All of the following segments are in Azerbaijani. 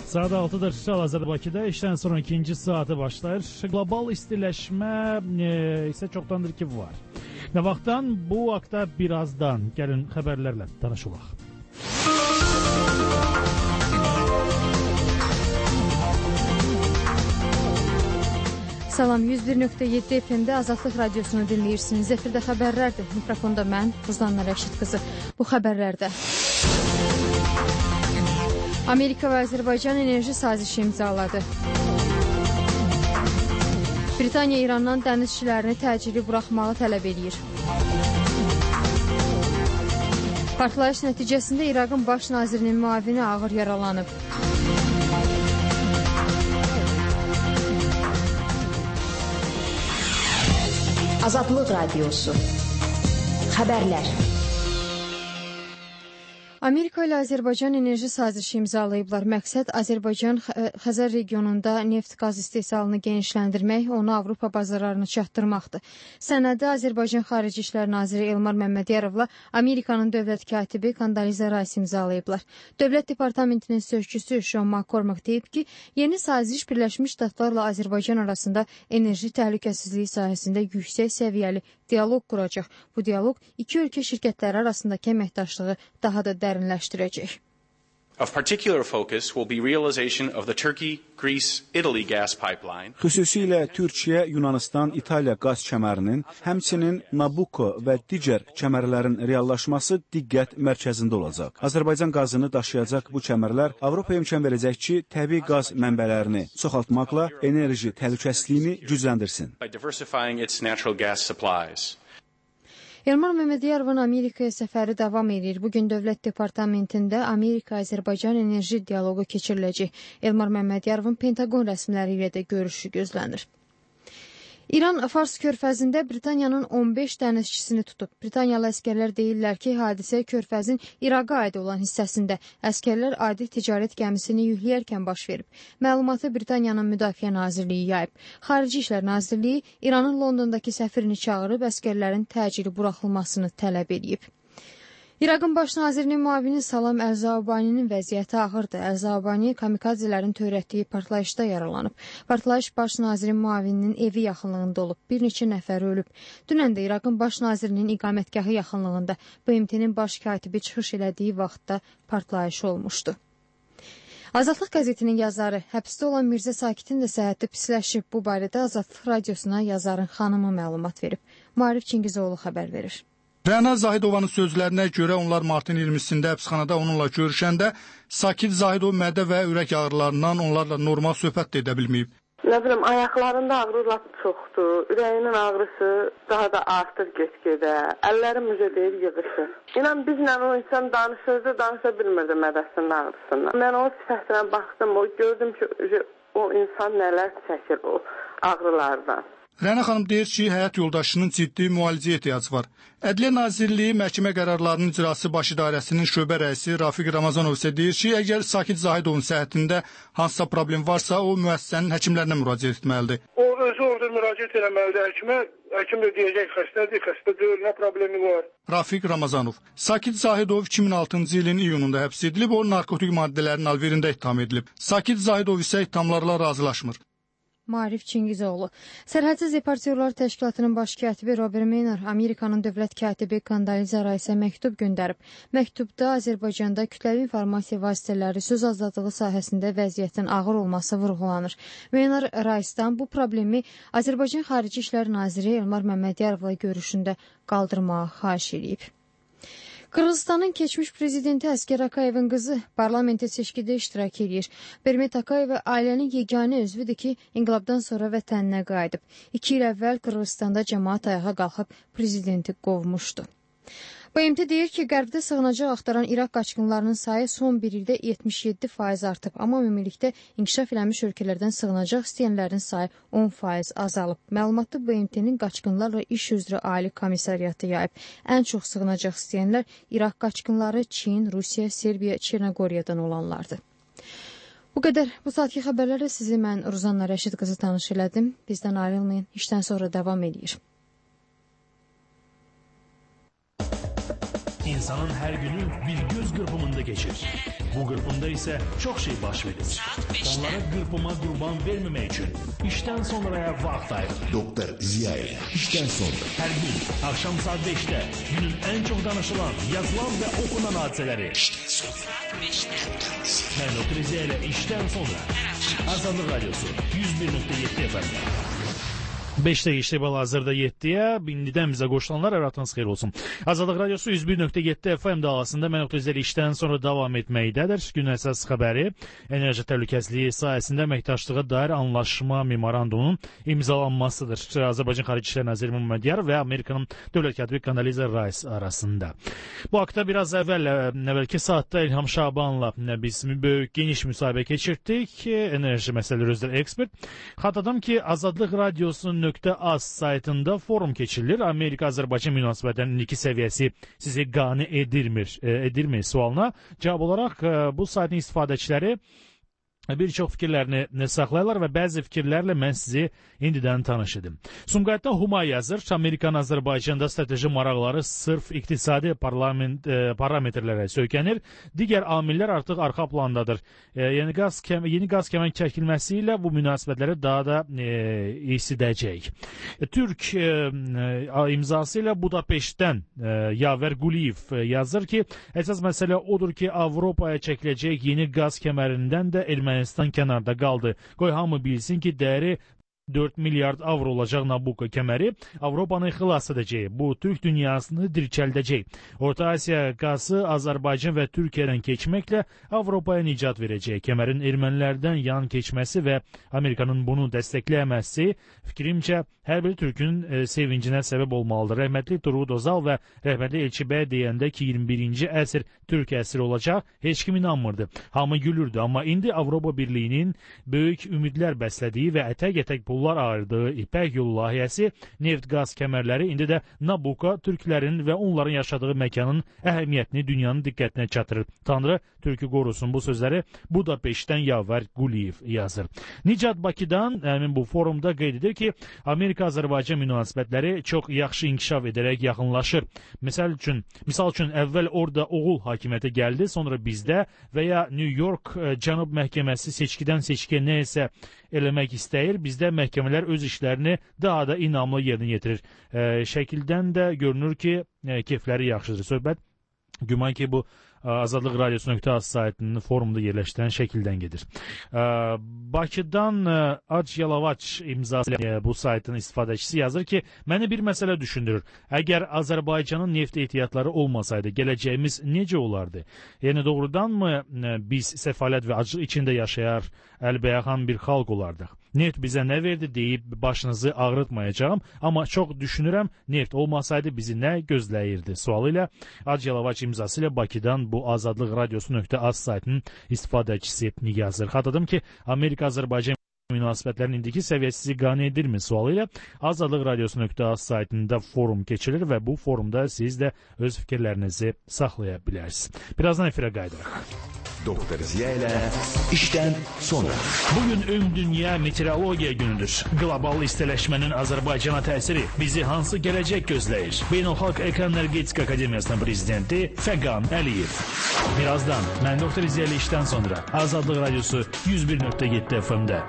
Saat 6'dır. Hal-hazırda Bakıda işten sonra ikinci saati başlayır. Global istileşme ise çoktandır ki var. Ne vaxtdan bu haqda birazdan gəlin xəbərlərlə tanışılaq. Salam, 101.7 FM'de Azadlıq Radiosunu dinləyirsiniz. Efirdə xəbərlərdir. Mikrofonda mən, Ruzanna Rəşid qızı. Bu xəbərlərdə Amerika və Azərbaycan enerji sazişi imzaladı. Britaniya İrandan dənizçilərini təcili buraxmağı tələb edir. Partlayış nəticəsində İraqın baş nazirinin müavini ağır yaralanıb. Azadlıq Radiosu. Xəbərlər. Amerika ilə Azərbaycan enerji sazişi imzalayıblar. Məqsəd Azərbaycan-Xəzər regionunda neft-qaz istehsalını genişləndirmək, onu Avropa bazarlarına çatdırmaqdır. Sənədi Azərbaycan Xarici İşlər Naziri Elmar Məmmədyarovla Amerikanın dövlət katibi Kondoliza Rice imzalayıblar. Dövlət Departamentinin sözçüsü Sean McCormack deyib ki, yeni saziş Birləşmiş Ştatlarla Azərbaycan arasında enerji təhlükəsizliyi sahəsində yüksək səviyyəli dialoq quracaq. Bu dialoq iki ölkə şirkətləri arasındakı əməkdaşlığı daha da dərinləşdirəcək. Of particular focus will be realization of the Turkey-Greece-Italy gas pipeline. Xüsusilə Türkiyə, Yunanistan, İtaliya qaz kəmərinin, həmçinin Nabucco və digər kəmərlərin reallaşması diqqət mərkəzində olacaq. Azərbaycan qazını daşıyacaq bu kəmərlər Avropaya imkan verəcək ki, təbii qaz mənbələrini çoxaltmaqla enerji təhlükəsizliyini gücləndirsin. By diversifying its natural gas supplies. Elmar Məmmədyarovun Amerikaya səfəri davam edir. Bugün Dövlət Departamentində Amerika-Azərbaycan enerji dialoqu keçiriləcək. Elmar Məmmədyarovun Pentagon rəsmiləri ilə də görüşü gözlənir. İran Fars körfəzində Britaniyanın 15 dənizçisini tutub. Britaniyalı əskərlər deyirlər ki, hadisə körfəzin İraqa aid olan hissəsində. Əskərlər adi ticarət gəmisini yükləyərkən baş verib. Məlumatı Britaniyanın Müdafiə Nazirliyi yayıb. Xarici İşlər Nazirliyi İranın Londondakı səfirini çağırıb əskərlərin təcili buraxılmasını tələb edib. İraqın baş nazirinin müavini Salam Əl-Zaubani'nin vəziyyəti ağırdır. Əl-Zaubani kamikazələrin törətdiyi partlayışda yaralanıb. Partlayış baş nazirin müavininin evi yaxınlığında olub. Bir neçə nəfər ölüb. Dünən də İraqın baş nazirinin iqamətgahı yaxınlığında BMT-nin baş katibi çıxış elədiyi vaxtda partlayış olmuşdu. Azadlıq qəzetinin yazarı, həbsdə olan Mirzə Sakitin də səhhəti pisləşib. Bu barədə Azadlıq Radiosuna yazarın xanımı məlumat verib. Maarif Çingizoğlu xəbər verir. Rəna Zahidovanın sözlərinə görə onlar martın 20-sində həbsxanada onunla görüşəndə Sakit Zahidov mədə və ürək ağrılarından onlarla normal söhbət də edə bilməyib. Nə bilim, ayaqlarında ağrı lap çoxdur, ürəyinin ağrısı daha da artır get-gedə, əllərim üzə deyil yığışır. İnan bizlə o insan danışa bilmirdi mədəsinin ağrısından. Mən o sifətinə baxdım, gördüm ki, o insan nələr çəkir o ağrılardan. Rəna xanım deyir ki, həyat yoldaşının ciddi müalicəyə ehtiyacı var. Ədliyyə Nazirliyi məhkəmə qərarlarının icrası baş idarəsinin şöbə rəisi Rafiq Ramazanov isə deyir ki, əgər Sakit Zahidovun səhhətində hansısa problem varsa, o müəssisənin həkimlərinə müraciət etməlidir. O özü orada müraciət etməlidir həkimə. Həkim də deyəcək xəstədir, xəstə deyil, nə problemi var. Rafiq Ramazanov. Sakit Zahidov 2006-cı ilin iyununda həbs edilib, o narkotik maddələrin alverində ittiham edilib. Sakit Zahidov isə ittihamlarla razılaşmır. Maarif Çingizoğlu. Sərhədsiz Deportyorlar Təşkilatının baş katibi Robert Maynard Amerikanın dövlət katibi Kondoliza Rice-ə məktub göndərib. Məktubda Azərbaycanda kütləvi informasiya vasitələri söz azadlığı sahəsində vəziyyətin ağır olması vurğulanır. Maynard Rice-dan bu problemi Azərbaycan Xarici İşlər Naziri Elmar Məmmədyarovla görüşündə qaldırmağı xahiş edib. Qırğızstanın keçmiş prezidenti Əskər Akayevin qızı parlamentə seçkidə iştirak edir. Bermet Akayev ailənin yeganə üzvüdür ki, inqilabdan sonra vətəninə qayıdıb. 2 il əvvəl Qırğızstanda cəmaət ayağa qalxıb prezidenti qovmuşdu. BMT deyir ki, qərbdə sığınacaq axtaran İraq qaçqınlarının sayı son bir ildə 77% artıb, amma ümumilikdə inkişaf eləmiş ölkələrdən sığınacaq istəyənlərin sayı 10% azalıb. Məlumatı BMT-nin qaçqınlarla iş üzrə ali komissariatı yayıb. Ən çox sığınacaq istəyənlər İraq qaçqınları Çin, Rusiya, Serbiya, Çernogoriyadan olanlardır. Bu qədər. Bu saatki xəbərlərlə sizi mən Ruzanna Rəşid qızı tanış elədim. Bizdən ayrılmayın. İşdən sonra davam edir. İnsanın her günü bir göz qırpımında geçir. Bu qırpımda ise çok şey baş verir. Onlara qırpıma qurban verməmək üçün işten sonraya vaxt ayır. Doktor Ziya ile işten sonra. Her gün akşam saat 5'te günün en çok danışılan, yazılan ve okunan hadiseleri. İşten sonra. Ben Doktor Ziya ile işten sonra. Azadlık Radyosu 101.7 FM. 5'te geçti hal-hazırda 7'ye. İndidən bizə qoşulanlar əratınız xeyir olsun. Azadlıq Radyosu 101.7 FM dalğasında mən Oktözəli işdən sonra davam etməkdədir. Gün əsas xəbəri enerji təhlükəsizliyi sayəsində əməkdaşlığa dair anlaşma memorandumunun imzalanmasıdır. Azərbaycan Xarici İşlər Naziri Məmmədiyar və Amerikanın dövlət katibi Kondoliza Rice arasında. Bu haqda biraz əvvəlki saatda İlham Şabanla biz böyük geniş müsahibə keçirdik. Enerji məsələləri üzrə ekspert. Xatırladım ki, Azadlıq Radyosunun .az saytında forum keçirilir. Amerika-Azərbaycan münasibətlərinin indiki səviyyəsi sizi qane edirmi sualına cavab olaraq bu saytın istifadəçiləri bir çox fikirlərini saxlayırlar və bəzi fikirlərlə mən sizi indidən tanış edim. Sumqayıtda Huma yazır, Amerikan Azərbaycanda strateji maraqları sırf iqtisadi parametrlərə söykənir. Digər amillər artıq arxa plandadır. Yeni qaz kəmən çəkilməsi ilə bu münasibətləri daha da isidəcək. Türk imzası ilə Budapeştdən Yaver Quliyev yazır ki, əsas məsələ odur ki, Avropaya çəkiləcək yeni qaz kəmərindən də Ermənistan kənarda qaldı. Qoy hamı bilsin ki, dəyəri 4 milyard avro olacaq Nabucco kəməri Avropanı xilas edəcək. Bu, Türk dünyasını dirçəldəcək. Orta Asiya qazı Azərbaycan və Türkiyədən keçməklə Avropaya nicat verəcək. Kəmərin ermənilərdən yan keçməsi və Amerikanın bunu dəstəkləyəməsi fikrimcə hər bir Türkün sevincinə səbəb olmalıdır. Rəhmətli Turgut Özal və rəhmətli Elçi bəy deyəndə ki, 21-ci əsr Türk əsri olacaq, heç kim inanmırdı. Hamı gülürdü. Amma indi Avropa Birliyinin böyük ümidlər bəslədiyi və ətək-ətək pullar ayırdığı İpək yolu layihəsi, neft-qaz kəmərləri, indi də Nabucco Türklərin və onların yaşadığı məkanın əhəmiyyətini dünyanın diqqətinə çatdırır. Tanrı Türkü qorusun. Bu sözləri Budapeştdən Yaver Quliyev yazır. Nicat Bakıdan bu forumda qeyd edir ki, Amerika-Azərbaycan münasibətləri çox yaxşı inkişaf edərək yaxınlaşır. Misal üçün əvvəl orada oğul hakimiyyətə gəldi, sonra bizdə və ya New York Cənub Məhkəməsi seçkidən seçkiyə nə isə eləmək istəyir. Bizdə məhkəmələr öz işlərini daha da inamlı yerinə yetirir. Şəkildən də görünür ki, keyfləri yaxşıdır. Söhbət güman ki, bu Azadlıq Radyosu.az saytının forumda yerləşdirən şəkildən gedir. Bakıdan Ac Yalavac imzası bu saytın istifadəçisi yazır ki, məni bir məsələ düşündürür. Əgər Azərbaycanın neft ehtiyatları olmasaydı, gələcəyimiz necə olardı? Yəni, doğrudanmı biz səfalət və aclıq içində yaşayar, əlbəyaxan bir xalq olardıq? Neft bizə nə verdi deyib başınızı ağrıtmayacağım, amma çox düşünürəm, neft olmasaydı bizi nə gözləyirdi? Sualı ilə Ac Yalavac imzası ilə Bakıdan bu Azadlıq Radyosu.az saytının istifadəçisi yazır. Xatırladım ki, Amerika-Azərbaycan münasibətlərin indiki səviyyəsi qane edirmi sualı ilə Azadlıq Radyosu.az saytında forum keçirir və bu forumda siz də öz fikirlərinizi saxlaya bilərsiniz. Birazdan efirə qayıdırıq. Doktor Ziya ile işten sonra. Bugün Ümumdünya Meteorologiya günüdür. Global istiləşmənin Azərbaycana təsiri bizi hansı gələcək gözləyir? Beynəlxalq Energetika Akademiyasının prezidenti Fəqan Əliyev. Birazdan mən Doktor Ziya ile işten sonra Azadlıq Radyosu 101.7 FM'de.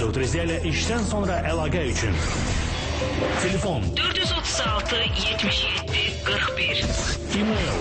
Mövdud Riziyə ilə işdən sonra əlaqə üçün telefon 436 77 41. E-mail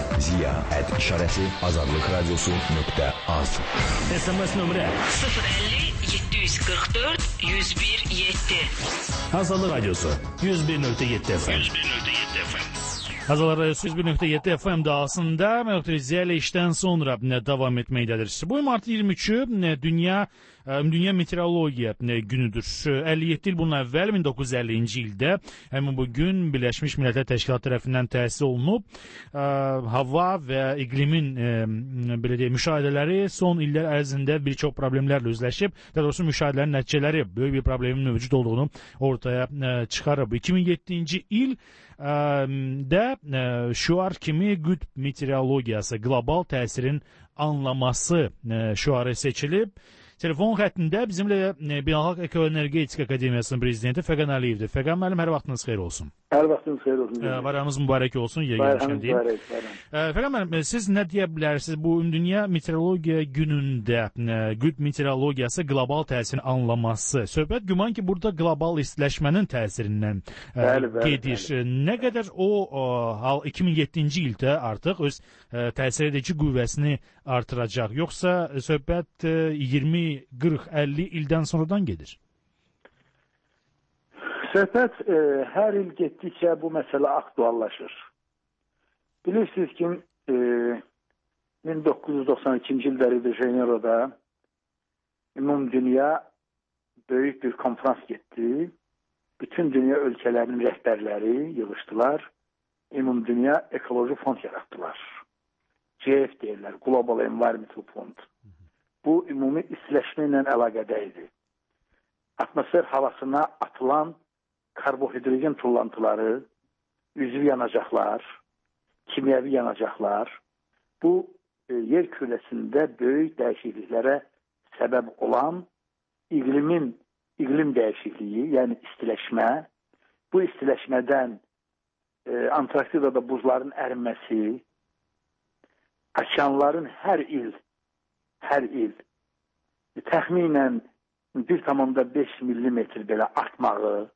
ziya@işarəsi-azadlıqradiosu.az. SMS nömrə 050 744 101 7. Azadlıq Radiosu 101.7 FM. Azadlıq Radiosu 101.7 FM dağısında Mövdud Riziyə ilə işdən sonra davam etməkdədir. Bu mart 23-ü Dünya Meteorologiya günüdür. 57 il bundan əvvəl 1950-ci ildə həmin bu gün Birləşmiş Millətlər Təşkilatı tərəfindən təsis olunub. Hava və iqlimin belə deyək müşahidələri son illər ərzində bir çox problemlərlə üzləşib. Daha doğrusu müşahidələrin nəticələri böyük bir problemin mövcud olduğunu ortaya çıxarıb. 2007-ci il də şüar kimi qütb meteorologiyası, qlobal təsirin anlaması şüarı seçilib. Telefon xəttində bizimlə Beynəlxalq Ekoenergetika Akademiyasının prezidenti Fəqan Əliyevdir. Fəqan müəllim, hər vaxtınız xeyir olsun. Hər vaxtınız xeyir olsun. Bayramınız mübarək olsun. Bayramınız mübarək. Fəqan müəllim, siz nə deyə bilərsiniz bu Dünya Meteorologiya günündə qütb meteorologiyası qlobal təsirin anlaması? Söhbət güman ki, burada qlobal istiləşmənin təsirindən gedir. Nə qədər o 2007-ci ildə artıq öz təsir edici qüvvəsini artıracaq, yoxsa söhbət 20, 40, 50 ildən sonradan gedir? Söhbət hər il getdikcə bu məsələ aktuallaşır. Bilirsiniz ki, 1992-ci ildə Rio de Janeiro'da Ümumdünya böyük bir konferans getdi. Bütün dünya ölkələrinin rəhbərləri yığışdılar. Ümumdünya ekoloji fond yaratdılar. GF deyirlər, Global Environmental Fund. Bu, ümumi istiləşmə ilə əlaqədə idi. Atmosfer havasına atılan karbohidrogen tullantıları, üzvü yanacaqlar, kimyəvi yanacaqlar, bu, yer kürəsində böyük dəyişikliklərə səbəb olan iqlim dəyişikliyi, yəni istiləşmə, bu istiləşmədən Antarktidada buzların ərinməsi, okeanların hər il təxminən 1,5 millimetr belə artmağı,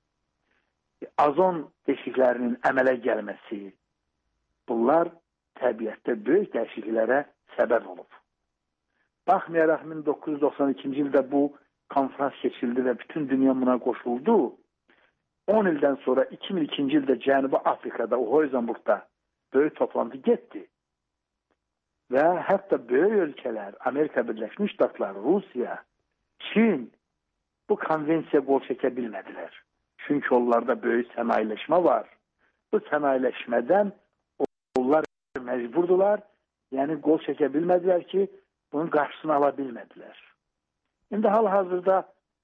azon deşiklərinin əmələ gəlməsi, bunlar təbiətdə böyük dəyişikliklərə səbəb olub. Baxmayaraq 1992-ci ildə bu konferans keçildi və bütün dünya buna qoşuldu. 10 ildən sonra 2002-ci ildə Cənubi Afrikada, Hoyzamburgda böyük toplantı getdi. Və hətta böyük ölkələr, Amerika Birləşmiş Ştatları, Rusiya, Çin bu konvensiya qol çəkə bilmədilər. Çünki onlarda böyük sənayiləşmə var. Bu sənayiləşmədən onlar məcburdular, yəni qol çəkə bilmədilər ki, bunun qarşısını ala bilmədilər. İndi hal-hazırda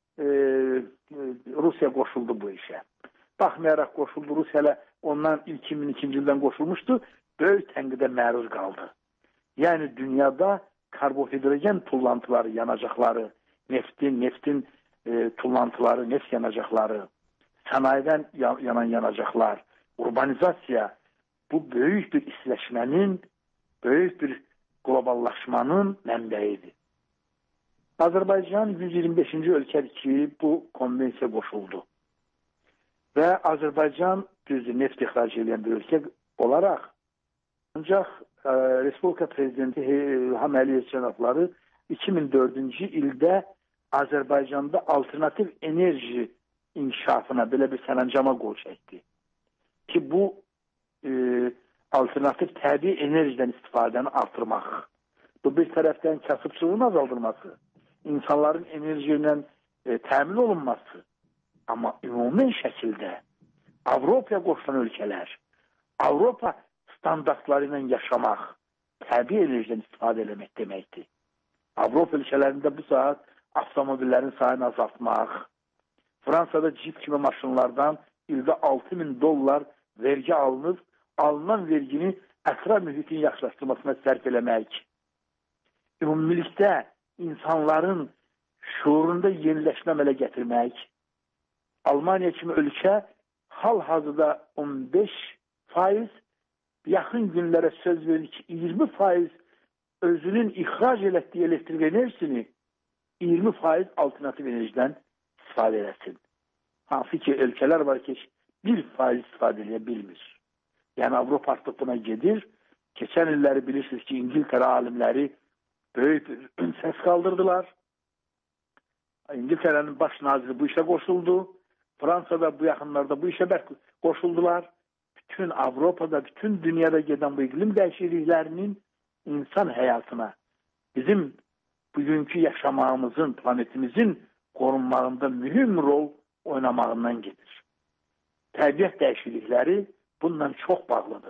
Rusiya qoşuldu bu işə. Baxmayaraq qoşuldu, Rusiya ilə ondan ilk 2002-ci ildən qoşulmuşdu, böyük tənqidə məruz qaldı. Yəni dünyada karbohidrogen tullantıları, yanacaqları, neftin tullantıları, neft yanacaqları, sənayidən yanan yanacaqlar, urbanizasiya, bu böyük bir istiləşmənin, böyük bir qloballaşmanın mənbəyidir. Azərbaycan 125-ci ölkədir ki, bu konvensiya qoşuldu. Və Azərbaycan düzdür, neft ixrac edən bir ölkə olaraq, ancaq Respublika Prezidenti İlham Əliyev cənabları 2004-cü ildə Azərbaycanda alternativ enerji inkişafına belə bir sərəncama qol çəkdi. Ki bu alternativ təbii enerjiden istifadəni artırmaq. Bu bir tərəfdən kasıbçılığın azaldılması, insanların enerji ilə təmin olunması. Amma ümumi şəkildə Avropaya qoşulan ölkələr, Avropa standartları ilə yaşamaq, təbii enerjiden istifadə eləmək deməkdir. Avropa ölkələrində bu saat avtomobillərin sayını azaltmaq, Fransada Jeep kimi maşınlardan ildə $6.000 vergi alınıb, alınan vergini ətraf mühitin yaxşılaşdırmasına sərf eləmək, ümumilikdə insanların şuurunda yeniləşmə əmələ gətirmək, Almaniya kimi ölkə hal-hazırda 15%, yaxın günlərə söz verir ki, 20% özünün ixrac etdiyi elektrik enerjisini 20% alternativ enerjiden istifadə etsin. Hansı ki, ölkələr var ki, 1% istifadə edə bilmir. Yəni, Avropa artıq buna gedir. Keçən illəri bilirsiniz ki, İngiltərə alimləri böyük bir səs qaldırdılar. İngiltərənin baş naziri bu işə qoşuldu. Fransada bu yaxınlarda bu işə qoşuldular. Bütün Avropada, bütün dünyada gedən bu iqlim dəyişikliklərinin insan həyatına, bizim bugünkü yaşamağımızın, planetimizin qorunmağında mühüm rol oynamağından gedir. Təbiət dəyişiklikləri bununla çox bağlıdır.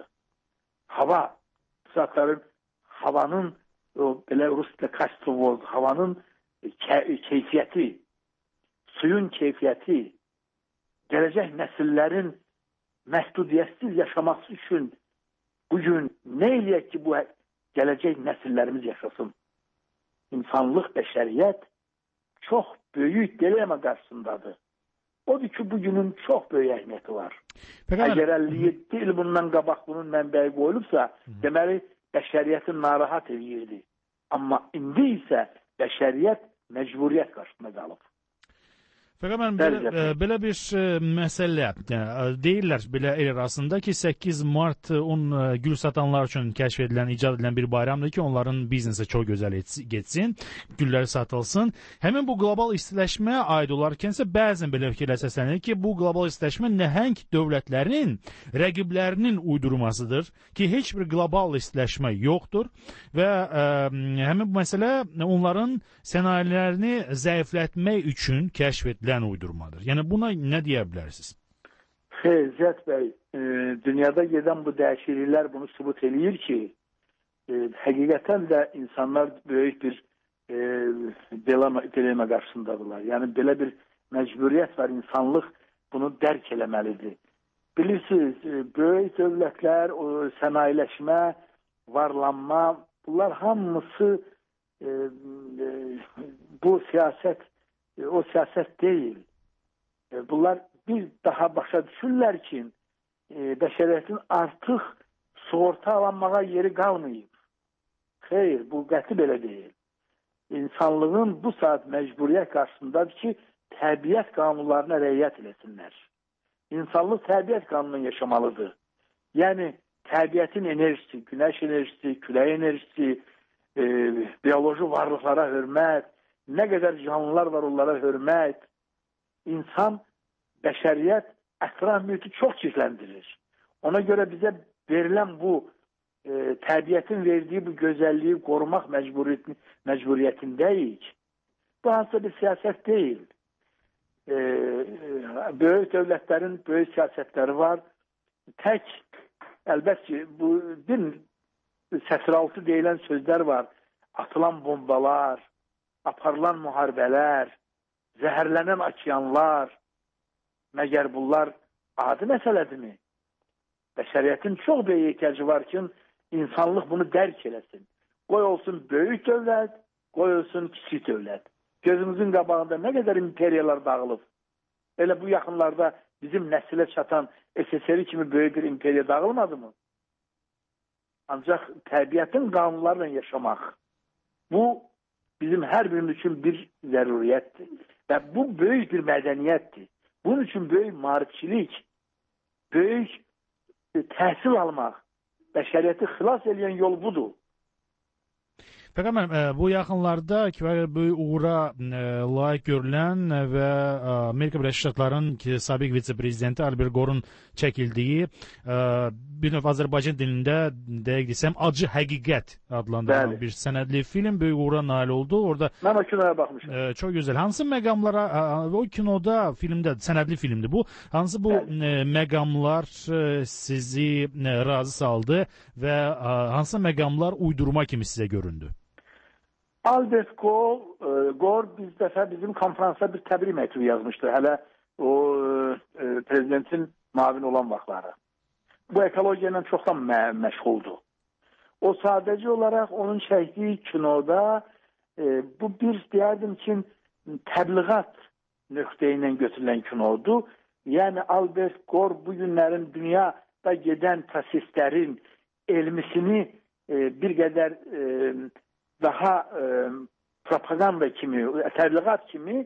Havanın belə Rusiyada kastovoz, havanın keyfiyyəti, suyun keyfiyyəti, gələcək nəsillərin məhdudiyyətsiz yaşaması üçün bugün nə eləyək ki, bu gələcək nəsillərimiz yaşasın? İnsanlıq, bəşəriyyət çox böyük dilema qarşısındadır. Odur ki, bugünün çox böyük əhəmiyyəti var. Əgər 57 il bundan qabaq bunun mənbəyi qoyulubsa, deməli, bəşəriyyətin narahat edirdi. Amma indi isə bəşəriyyət məcburiyyət qarşısında qalıb. Fəqət mən belə bir məsələ deyirlər belə el arasında ki, 8 Mart gül satanlar üçün kəşf edilən, icad edilən bir bayramdır ki, onların biznesi çox gözəl getsin, gülləri satılsın. Həmin bu qlobal istiləşmə aid olarkənsə bəzən belə fikirlər səslənir ki, bu qlobal istiləşmə nəhəng dövlətlərin rəqiblərinin uydurmasıdır ki, heç bir qlobal istiləşmə yoxdur və həmin bu məsələ onların sənayələrini zəiflətmək üçün kəşf edilən uydurmadır. Yəni buna nə deyə bilərsiniz? Zət bəy, dünyada gedən bu dəyişikliklər bunu sübut eləyir ki, həqiqətən də insanlar böyük bir dilema qarşısındadırlar. Yəni belə bir məcburiyyət var, insanlıq bunu dərk eləməlidir. Bilirsiniz, böyük dövlətlər, sənayiləşmə, varlanma, bunlar hamısı bu siyasət o siyasət deyil. Bunlar bir daha başa düşürlər ki, bəşəriyyətin artıq sığorta alanmağa yeri qalmayıb. Xeyr, bu qəti belə deyil. İnsanlığın bu saat məcburiyyət qarşısındadır ki, təbiət qanunlarına rəayət eləsinlər. İnsanlıq təbiət qanununu yaşamalıdır. Yəni, təbiətin enerjisi, günəş enerjisi, külək enerjisi, bioloji varlıqlara hörmət, nə qədər canlılar var, onlara hörmət, insan, bəşəriyyət ətraf mühiti çox çirkləndirir. Ona görə bizə verilən bu təbiətin verdiyi bu gözəlliyi qorumaq məcburiyyətindəyik. Bu hansısa bir siyasət deyil. Böyük dövlətlərin böyük siyasətləri var. Tək, əlbət ki, bu bir sətiraltı deyilən sözlər var. Atılan bombalar, aparılan müharibələr, zəhərlənən okeanlar, məgər bunlar adi məsələdirmi? Bəşəriyyətin çox böyük ehtiyacı var ki, insanlıq bunu dərk eləsin. Qoy olsun böyük dövlət, qoy olsun kiçik dövlət. Gözümüzün qabağında nə qədər imperiyalar dağılıb. Elə bu yaxınlarda bizim nəsilə çatan SSR kimi böyük bir imperiya dağılmadı mı? Ancaq təbiətin qanunlarla yaşamaq, bu bizim hər birimiz üçün bir zəruriyyətdir. Və bu böyük bir mədəniyyətdir. Bunun üçün böyük maarifçilik, böyük təhsil almaq, bəşəriyyəti xilas edən yol budur. Fəqət mən bu yaxınlarda kifayət böyük uğura layiq görülən və Amerika Birləşmiş Ştatlarının sabiq vitse-prezidenti Albert Gore'un çəkildiyi bir növ Azərbaycan dilində dəqiq desəm Acı Həqiqət adlandıran bir sənədli film böyük uğura nail oldu. Orada mən o kinoya baxmışam. Çox gözəl. Hansı məqamlara o kinoda, filmdə, sənədli filmdir bu. Hansı bu məqamlar sizi razı saldı və hansı məqamlar uydurma kimi sizə göründü? Albert Gore bir dəfə bizim konferansa bir təbrik məktubu yazmışdı. Hələ o prezidentin mavin olan vaxtları. Bu ekologiya ilə çoxdan məşğuldur. O sadəcə olaraq onun çəkdiyi kinoda bu bir deyərdim ki, təbliğat nöqteyi ilə götürülən kinodur. Yəni Albert Gore bu günlərin dünyada gedən proseslərin elmisini bir qədər daha propaganda kimi, təbliğat kimi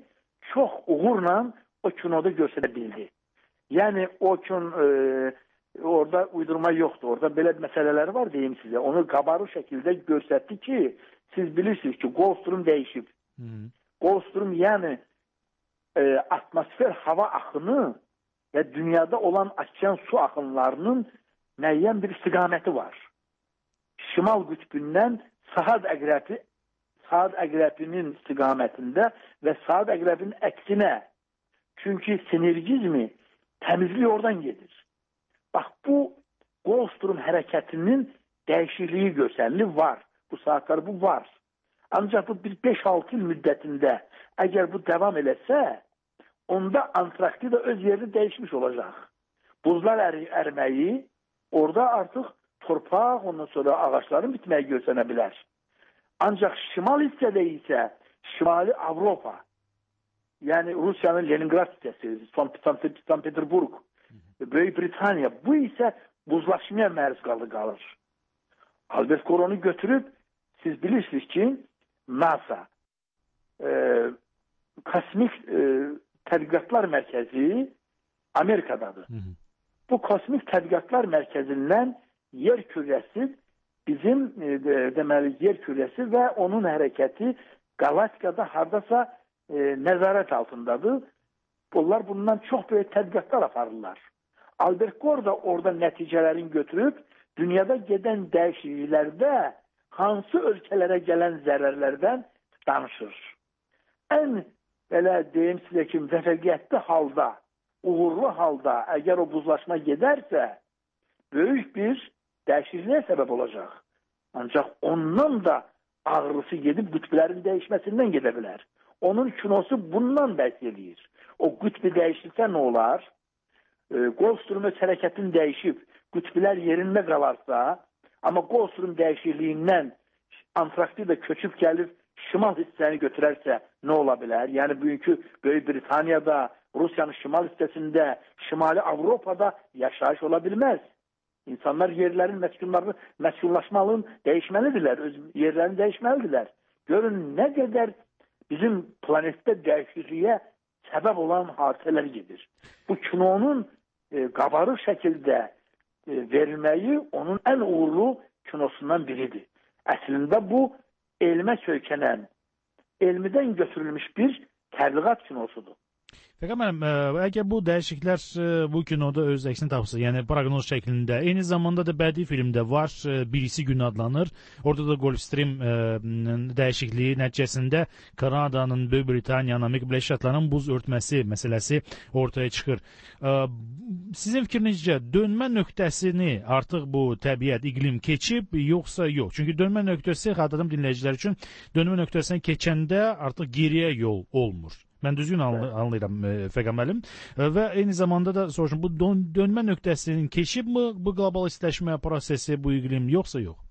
çox uğurla o kinoda göstərə bildi. Yəni o gün orada uydurma yoxdur. Orada belə məsələlər var deyim sizə. Onu qabarıq şəkildə göstərdi ki, siz bilirsiniz ki, Goldstream dəyişib. Goldstream yəni atmosfer hava axını və dünyada olan okean su axınlarının müəyyən bir istiqaməti var. Şimal qütbündən saat əqrəbinin istiqamətində və saat əqrəbinin əksinə. Çünki sinergizmi, təmizlik oradan gedir. Bax, bu Goldstream hərəkətinin dəyişikliyi göstərilir, var. Bu saatlar bu var. Ancaq bu bir 5-6 il müddətində əgər bu davam eləsə, onda Antarktida öz yerini dəyişmiş olacaq. Buzlar əriməyi, orada artıq torpaq, ondan sonra ağaçların bitməyi görsənə bilər. Ancaq şimal hissədə isə Şimali Avropa, yəni Rusiyanın Leningrad hissəsi, Sankt Peterburg, Böyük Britaniya, bu isə buzlaşmaya məruz qalır. Albert Koronu götürüb, siz bilirsiniz ki, NASA, Kosmik Tədqiqatlar Mərkəzi Amerikadadır. Bu Kosmik Tədqiqatlar Mərkəzindən yer kürəsi, bizim deməli yer kürəsi və onun hərəkəti Galaktikada hardasa nəzarət altındadır. Onlar bundan çox böyük tədqiqatlar aparırlar. Albert Gore da orada nəticələrini götürüb, dünyada gedən dəyişikliklərdə hansı ölkələrə gələn zərərlərdən danışır. Ən belə deyim sizə ki, müvəffəqiyyətli halda, uğurlu halda, əgər o buzlaşma gedərsə, böyük bir dəyişikliyə səbəb olacaq. Ancaq ondan da ağrısı gedib qütblərin dəyişməsindən gedə bilər. Onun kinosu bundan bəhs edir. O qütbü dəyişirsə nə olar? Goldstream öz hərəkətini dəyişib, qütblər yerində qalarsa, amma Goldstream dəyişikliyindən Antarktida köçüb gəlib şimal hissəni götürərsə nə ola bilər? Yəni bugünkü Böyük Britaniyada, Rusiyanın şimal hissəsində, Şimali Avropada yaşayış ola bilməz. İnsanlar yerlərin məskunlaşmalının dəyişməlidirlər, öz yerlərini dəyişməlidirlər. Görün nə qədər bizim planetdə dəyişikliyə səbəb olan hadisələr gedir. Bu kinonun qabarıq şəkildə verilməyi onun ən uğurlu kinosundan biridir. Əslində bu elmə söykənən, elmidən götürülmüş bir təbliğat kinosudur. Fəqət mənim, əgər bu dəyişikliklər bu kinoda öz əksini tapsa, yəni proqnoz şəklində, eyni zamanda da bədii filmdə var, Birisi Gün adlanır. Orada da Goldstream dəyişikliyi nəticəsində Kanadanın, Böyük Britaniyanın, Amerika Birləşmiş Ştatlarının buz örtməsi məsələsi ortaya çıxır. Sizin fikrinizcə dönmə nöqtəsini artıq bu təbiət, iqlim keçib, yoxsa yox? Çünki dönmə nöqtəsi, xatırladım dinləyicilər üçün, dönmə nöqtəsinə keçəndə artıq geriyə yol olmur. Mən düzgün anlayıram Fəqət müəllim və eyni zamanda da soruşum, bu dönmə nöqtəsinin keçibmi bu qlobal istiləşmə prosesi, bu iqlim, yoxsa yox?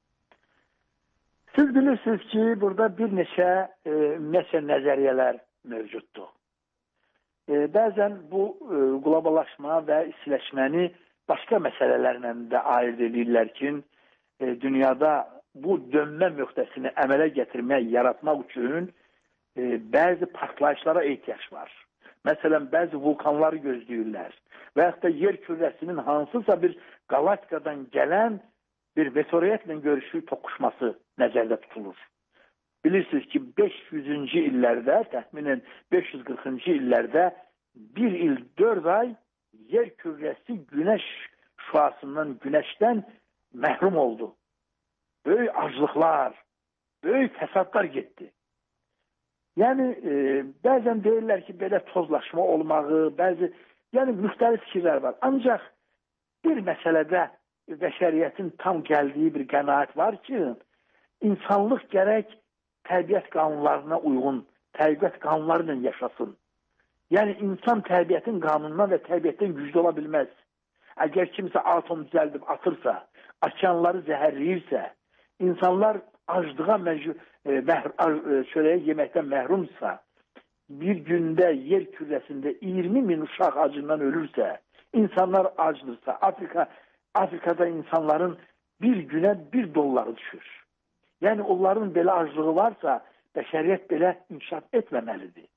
Siz bilirsiniz ki, burada bir neçə nəzəriyyələr mövcuddur. Bəzən bu qloballaşma və istiləşməni başqa məsələlərlə də ayırt edirlər ki, dünyada bu dönmə nöqtəsini əmələ gətirmək, yaratmaq üçün bəzi partlayışlara ehtiyac var. Məsələn, bəzi vulkanları gözləyirlər və yaxud da yer kürəsinin hansısa bir galaktikadan gələn bir meteoritlə görüşü toqquşması nəzərdə tutulur. Bilirsiniz ki, 500-cü illərdə, təxminən 540-cı illərdə 1 il 4 ay yer kürəsi günəş şüasından, günəşdən məhrum oldu. Böyük aclıqlar, böyük fəsadlar getdi. Yəni, bəzən deyirlər ki, belə tozlaşma olmağı, yəni müxtəlif fikirlər var. Ancaq bir məsələdə bəşəriyyətin tam gəldiyi bir qənaət var ki, insanlıq gərək təbiət qanunlarına uyğun, təbiət qanunları ilə yaşasın. Yəni, insan təbiətin qanunundan və təbiətdən güclü ola bilməz. Əgər kimsə atom düzəldib atırsa, okeanları zəhərləyirsə, insanlar aclığa çörəyə yeməkdən məhrumsa, bir gündə yer kürəsində 20 min uşaq acından ölürsə, insanlar acdırsa, Afrikada insanların bir günə $1 düşür. Yəni onların belə aclığı varsa, bəşəriyyət belə inkişaf etməməlidir.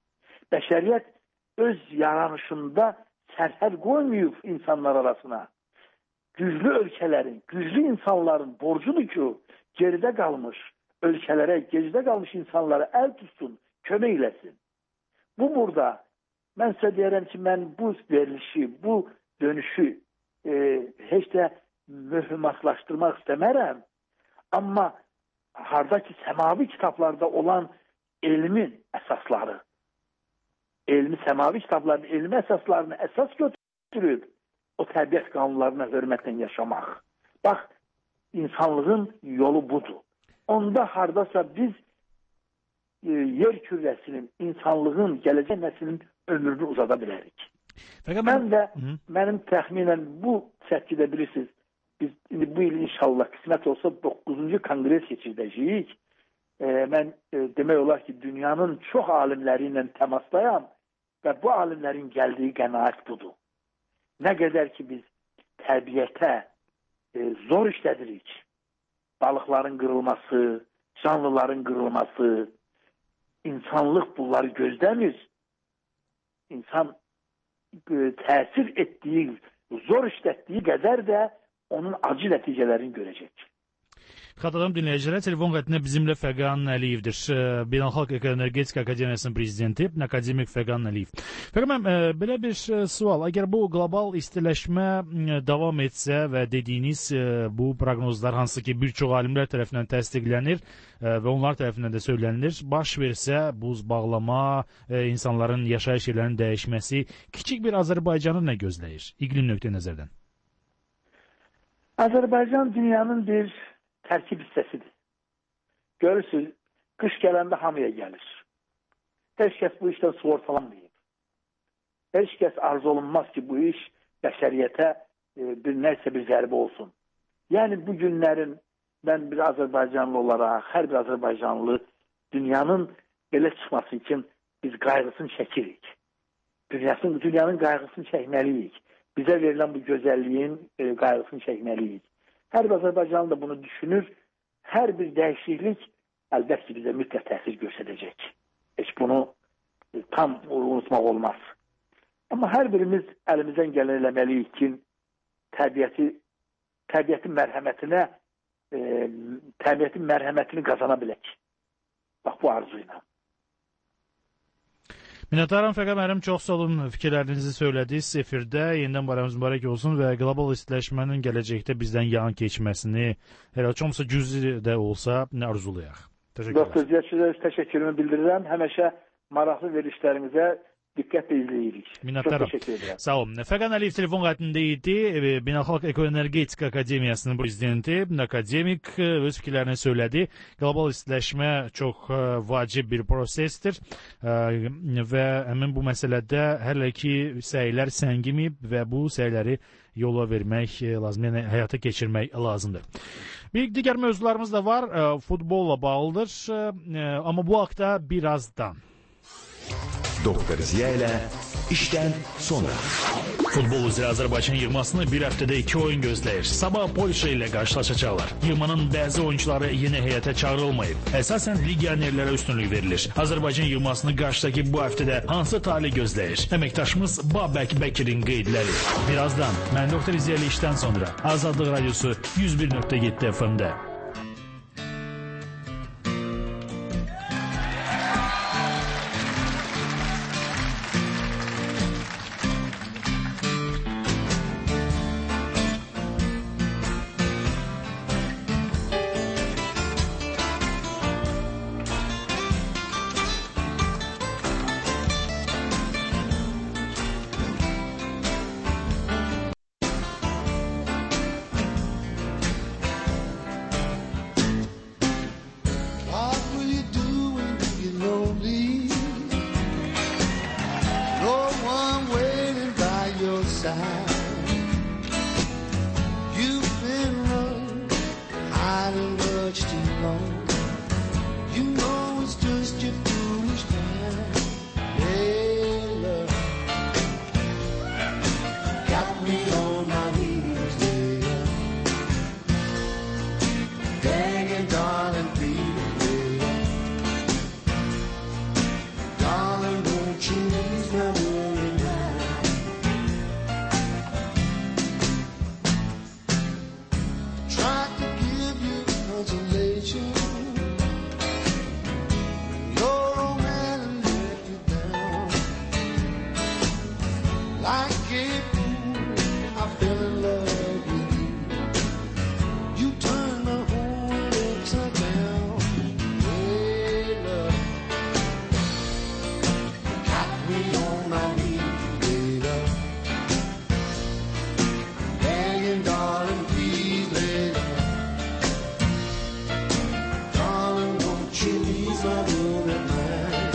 Bəşəriyyət öz yaranışında sərhəd qoymayıb insanlar arasına. Güclü ölkələrin, güclü insanların borcudur ki, geridə qalmış ölkələrə, geridə qalmış insanlara əl tutsun, kömək eləsin. Bu burada, mən sizə deyərəm ki, mən bu verilişi, bu dönüşü heç də mühümmatlaşdırmaq istəmərəm. Amma harda ki, səmavi kitablarda olan elmin əsasları, səmavi kitabların elmi əsaslarını əsas götürüb, o təbiət qanunlarına hörmətlə yaşamaq. Bax, insanlığın yolu budur. Onda hardasa biz yer kürəsinin, insanlığın, gələcək nəslinin ömrünü uzada bilərik. Mənim təxminən bu çəkidə bilirsiniz, biz bu il inşallah qismət olsa 9-cu kongres keçirdəcəyik. Mən demək olar ki, dünyanın çox alimləri ilə təmasdayam və bu alimlərin gəldiyi qənaət budur. Nə qədər ki, biz təbiətə zor işlədirik, balıqların qırılması, canlıların qırılması, insanlıq bunları gözləmir. İnsan təsir etdiyi, zor işlətdiyi qədər də onun acı nəticələrini görəcək. Xatırladım dinləyicilər, telefon xəttində bizimlə Fəqan Əliyevdir. Beynəlxalq Energetika Akademiyasının prezidenti, akademik Fəqan Əliyev. Fəqan, belə bir sual. Əgər bu qlobal istiləşmə davam etsə və dediyiniz bu proqnozlar hansı ki bir çox alimlər tərəfindən təsdiqlənir və onlar tərəfindən də söylənilir, baş versə buz bağlama, insanların yaşayış yerlərinin dəyişməsi kiçik bir Azərbaycanı nə gözləyir iqlim nöqteyi nəzərdən? Azərbaycan dünyanın bir tərkib hissəsidir. Görürsünüz, qış gələndə hamıya gəlir. Heç kəs bu işdən sığortalanmayıb. Heç kəs arzu olunmaz ki, bu iş bəşəriyyətə nəsə bir zərbə olsun. Yəni, bu günlərin mən bir Azərbaycanlı olaraq, hər bir Azərbaycanlı dünyanın belə çıxması üçün biz qayğısını çəkirik. Dünyanın qayğısını çəkməliyik. Bizə verilən bu gözəlliyin qayğısını çəkməliyik. Hər bir Azərbaycanlı da bunu düşünür. Hər bir dəyişiklik əlbəttə ki, bizə mütləq təsir göstərəcək. Heç bunu tam unutmaq olmaz. Amma hər birimiz əlimizdən gələn eləməliyik ki, təbiətin mərhəmətini qazana bilək. Bax, bu arzu ilə. Minnətdaram Fəqan müəllim, çox sağ olun, fikirlərinizi söylədiniz efirdə. Yenidən bayramınız mübarək olsun və qlobal istiləşmənin gələcəkdə bizdən yan keçməsini elə çoxsa cüzi də olsa arzulayaq. Doktor Ziyad, təşəkkürümü bildirirəm. Həmişə maraqlı verilişlərinizə diqqətlə izləyirik. Minnətdaram. Sağ olun. Fəqan Əliyev telefon xəttində idi. Beynəlxalq Energetika Akademiyasının prezidenti, akademik öz fikirlərini söylədi. Qlobal istiləşmə çox vacib bir prosesdir və həmin bu məsələdə hələ ki səylər səngiməyib və bu səyləri yola vermək lazım, yəni həyata keçirmək lazımdır. Bir digər mövzularımız da var, futbolla bağlıdır, amma bu haqda birazdan. Doktor Ziya ilə işdən sonra. Futbol üzrə Azərbaycan yığmasını bir həftədə 2 oyun gözləyir. Sabah Polşa ilə qarşılaşacaqlar. Yığmanın bəzi oyuncuları yeni heyətə çağırılmayıb. Əsasən legionerlərə üstünlük verilir. Azərbaycan yığmasını qarşıdakı bu həftədə hansı talih gözləyir? Əməkdaşımız Babək Bəkirin qeydləri. Birazdan mən Doktor Ziya ilə işdən sonra Azadlıq Radiosu 101.7 FM-də. Darling, won't you gave fool, I fell in love with you. You turned my whole world upside down. Hey, love, got me on my knees, baby. Begging, darling, please, baby. Darling, won't you ease my world at night?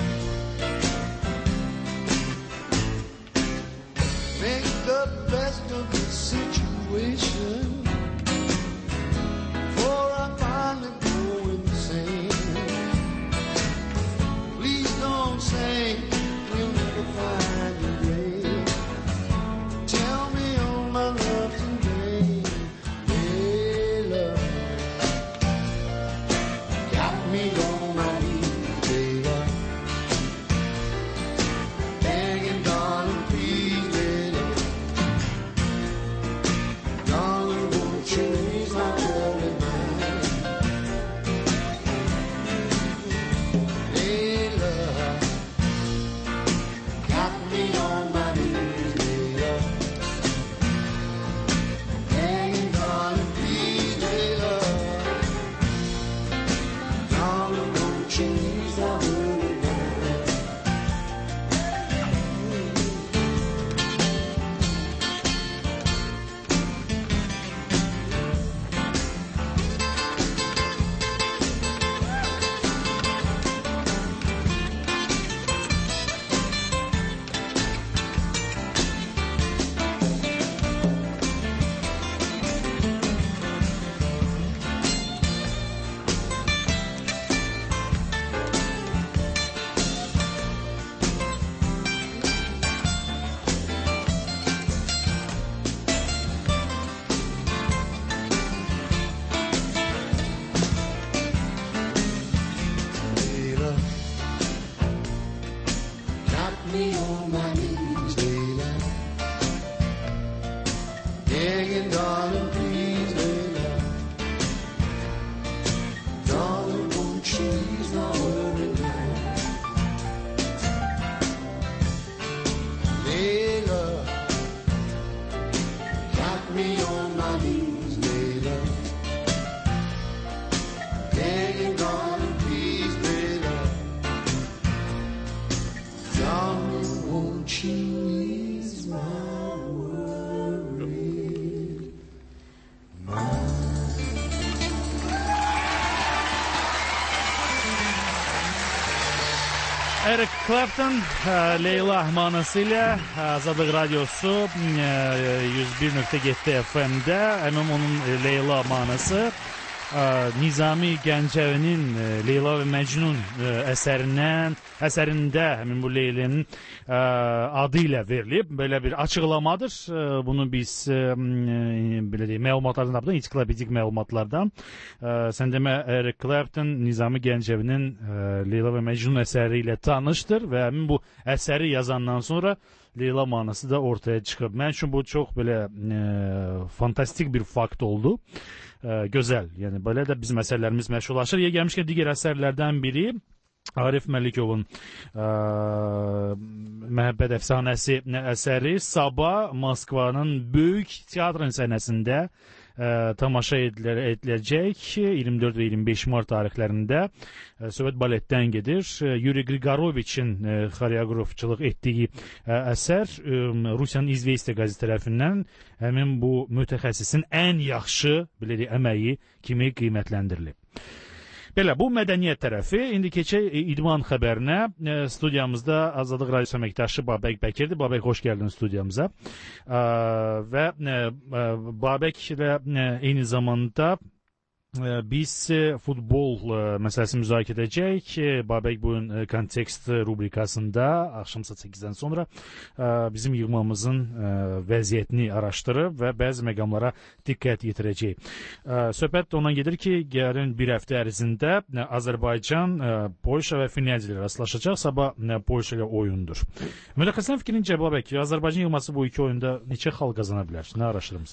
Make the best of the situation, before I finally go insane. Please don't say you'll never find your way. Tell me all my love today. Hey, love, got me on my knees, baby. Begging, darling, please, baby. Darling, won't you ease my world at night? Hey, love, got me on my knees, baby. Begging, darling, please, baby. Darling, won't you ease my world at night? Baby, got me on my knees, baby. Begging, darling, please, baby. Darling, won't you ease my world at night? Hey, love, got me on my knees, baby. Begging, darling, please, baby. Darling, won't you ease my worry? Eric Clapton, Leyla manasıyla Azadlık Radyosu 101.7 FM'de hemen onun Leyla manası Nizami Gəncəvinin Leyla və Məcnun əsərində həmin bu Leyla'nın adı ilə verilib. Belə bir açıqlamadır. Bunu biz belə deyək, məlumatlardan tapdıq, ensiklopedik məlumatlardan. Sən demə Eric Clapton Nizami Gəncəvinin Leyla və Məcnun əsəri ilə tanışdır və həmin bu əsəri yazandan sonra Leyla manası da ortaya çıxıb. Mən üçün bu çox belə fantastik bir fakt oldu. Gözəl. Yəni belə də bizim əsərlərimiz məşhurlaşır. Yer gəlmişkən digər əsərlərdən biri Arif Məlikovun Məhəbbət əfsanəsi əsəri sabah Moskvanın böyük teatrın səhnəsində tamaşa ediləcək 24 və 25 mart tarixlərində Sovet baletdən gedir. Yuri Grigoroviçin xoreografçılıq etdiyi əsər Rusiyanın İzvestiya qəzeti tərəfindən həmin bu mütəxəssisin ən yaxşı belə deyək, əməyi kimi qiymətləndirilib. Belə, bu mədəniyyət tərəfi. İndi keçək idman xəbərinə. Studiyamızda Azadlıq Radyosu əməkdaşı Babək Bəkirdir. Babək, xoş gəldin studiyamıza. Və Babəklə eyni zamanda biz futbol məsələsini müzakirə edəcək. Babək bugün kontekst rubrikasında axşam saat 8-dən sonra bizim yığmamızın vəziyyətini araşdırıb və bəzi məqamlara diqqət yetirəcək. Söhbət ondan gedir ki, gəlin bir həftə ərzində Azərbaycan, Polşa və Finlandiya ilə rastlaşacaq. Sabah Polşa ilə oyundur. Mütəxəssisin fikrincə Babək, Azərbaycan yığması bu iki oyunda neçə xal qazana bilər? Nə araşdırmısan?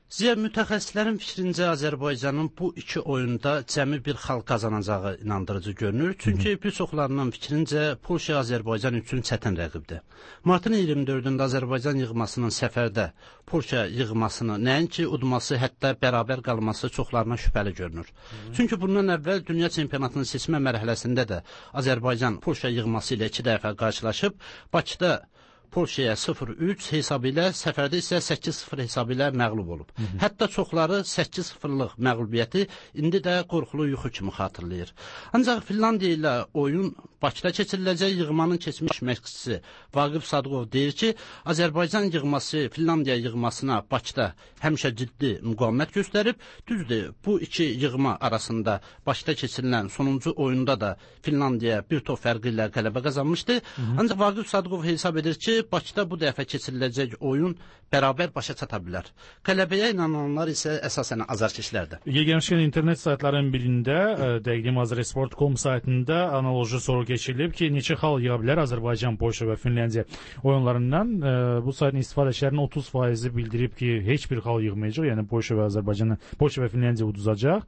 Ziya, mütəxəssislərin fikrincə Azərbaycanın bu iki oyunda cəmi bir xal qazanacağı inandırıcı görünür. Çünki bir çoxlarının fikrincə Polşa Azərbaycan üçün çətin rəqibdir. Martın 24-də Azərbaycan yığmasının səfərdə Polşa yığmasını nəinki udması, hətta bərabər qalması çoxlarına şübhəli görünür. Çünki bundan əvvəl dünya çempionatının seçmə mərhələsində də Azərbaycan Polşa yığması ilə 2 dəfə qarşılaşıb, Bakıda Polşaya 0-3 hesabı ilə, səfərdə isə 8-0 hesabı ilə məğlub olub. Hətta çoxları 8-0-lıq məğlubiyyəti indi də qorxulu yuxu kimi xatırlayır. Ancaq Finlandiya ilə oyun Bakıda keçiriləcək. Yığmanın keçmiş məşqçisi Vaqif Sadıqov deyir ki, Azərbaycan yığması Finlandiya yığmasına Bakıda həmişə ciddi müqavimət göstərib. Düzdür, bu iki yığma arasında Bakıda keçirilən sonuncu oyunda da Finlandiya bir top fərqi ilə qələbə qazanmışdı. Ancaq Vaqif Sadıqov hesab edir ki, Bakıda bu dəfə keçiriləcək oyun bərabər başa çata bilər. Qələbəyə inananlar isə əsasən azarkeşlərdir. Gəlmişkən internet saytlarının birində dəqiqim azresport.com saytında analoji soru keçirilib ki, neçə xal yığa bilər Azərbaycan, Polşa və Finlandiya oyunlarından. Bu saytın istifadəçilərinin 30% bildirib ki, heç bir xal yığmayacaq, yəni Polşa və Finlandiya uduzacaq.